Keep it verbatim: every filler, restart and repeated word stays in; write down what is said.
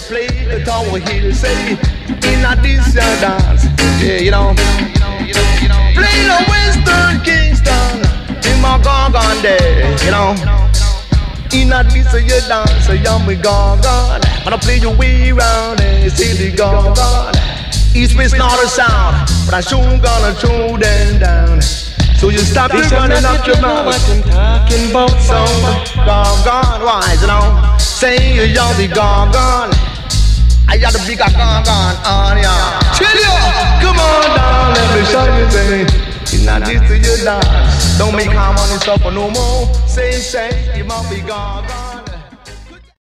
play the Tower Hill, say, in a this your dance, yeah, you know. Play the Western Kingston, in my Gorgon there, you know. In a this your dance, yummy Gorgon. Gonna play your way around and see the Gorgon. East, west, north, or south, but I sure gonna throw them down. So you stop your running up your mouth. I'm talking about so Gorgon wise, you know. Say you're the Gorgon. I got the big Gorgon on ya. Chill you, come on down, let me show you thing. It's not this to your dance. Don't make harm on yourself no more. Say, say, you must be Gorgon.